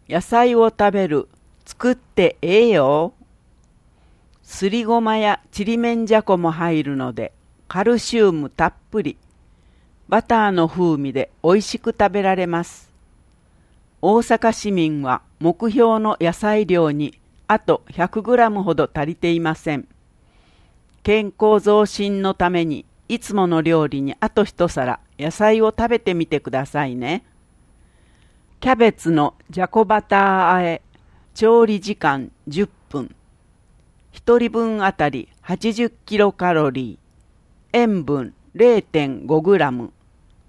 野菜を食べる。作ってええよ。すりごまやちりめんじゃこも入るので、カルシウムたっぷり。バターの風味でおいしく食べられます。大阪市民は目標の野菜量にあと100グラムほど足りていません。健康増進のためにいつもの料理にあと一皿野菜を食べてみてくださいね。キャベツのじゃこバター和え、調理時間10分。1人分あたり80キロカロリー。塩分 0.5 グラム。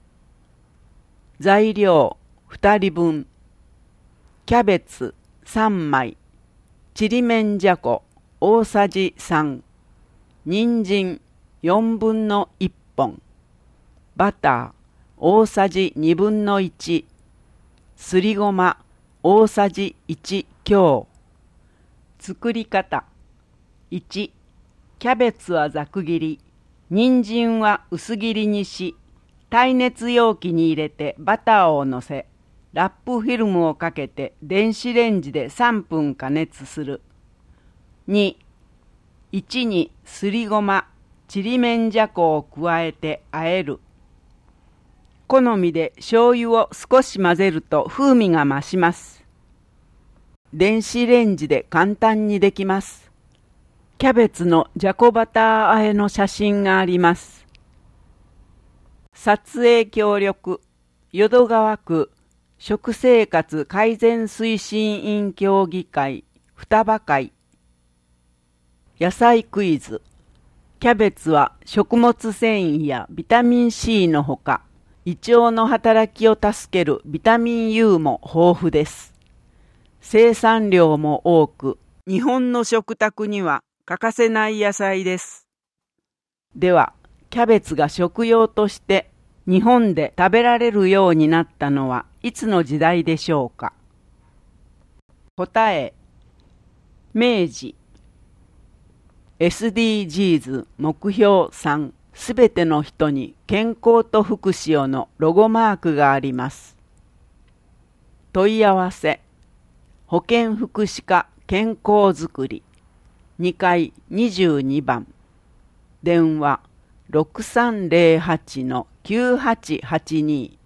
材料2人分。キャベツ3枚。ちりめんじゃこ大さじ3。人参4分の1本。バター大さじ2分の1。すりごま大さじ1強。作り方。1、キャベツはざく切り、人参は薄切りにし、耐熱容器に入れてバターをのせ、ラップフィルムをかけて電子レンジで3分加熱する。2、1にすりごま、ちりめんじゃこを加えて和える。好みで醤油を少し混ぜると風味が増します。電子レンジで簡単にできます。キャベツのじゃこバター和えの写真があります。撮影協力、淀川区食生活改善推進委員協議会双葉会。野菜クイズ。キャベツは食物繊維やビタミン C のほか、胃腸の働きを助けるビタミン U も豊富です。生産量も多く、日本の食卓には欠かせない野菜です。では、キャベツが食用として日本で食べられるようになったのはいつの時代でしょうか。答え、明治。SDGs 目標3、すべての人に健康と福祉をのロゴマークがあります。問い合わせ、保健福祉課健康づくり、2階22番、電話 6308-9882